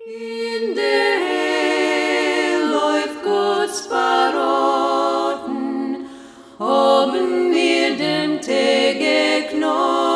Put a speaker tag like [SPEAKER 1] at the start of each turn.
[SPEAKER 1] In der Hell läuft Gottes Paroten, haben wir dem Tage Knochen.